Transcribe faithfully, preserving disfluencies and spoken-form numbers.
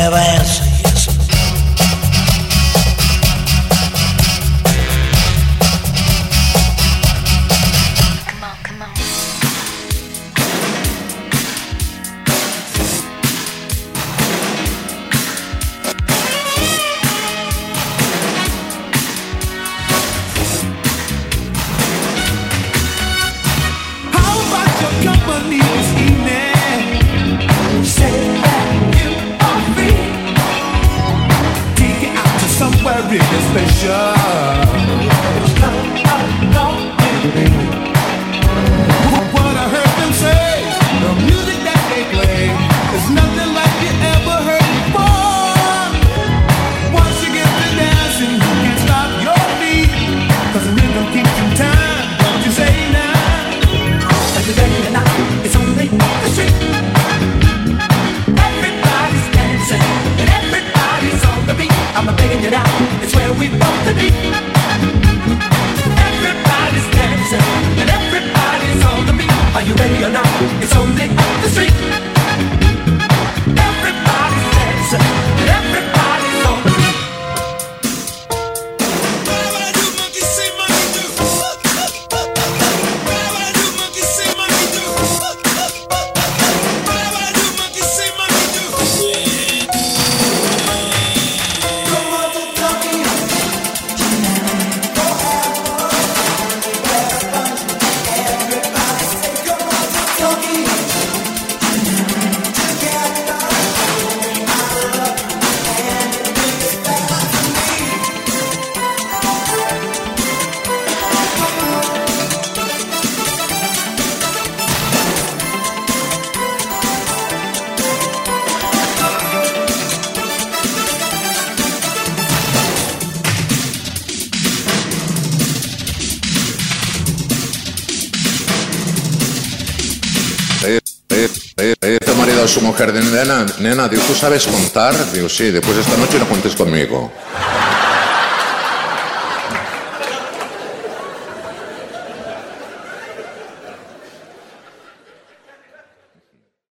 have an answer, yes sir. Come on, come on. How about your company this evening? Say that you are free. Take it out to somewhere really special. What I heard them say, the music that they play is nothing like you ever heard before. Once you get to dancing, you can't stop your feet, 'cause the rhythm keeps in time. Don't you say now? Every day and night, it's only the street. Everybody's dancing and everybody's on the beat. I'm begging you now, it's where we want to be. Everybody's dancing and everybody's on the beat. Are you ready or not? It's only up the street. Everybody's dancing and everybody's on the beat. Whatever I do, monkey see, monkey do. Whatever I do, monkey see, monkey do. Whatever I do, monkey see, monkey do. Este marido a su mujer de nena, nena, digo, ¿tú sabes contar? Digo, sí, después esta noche no cuentes conmigo.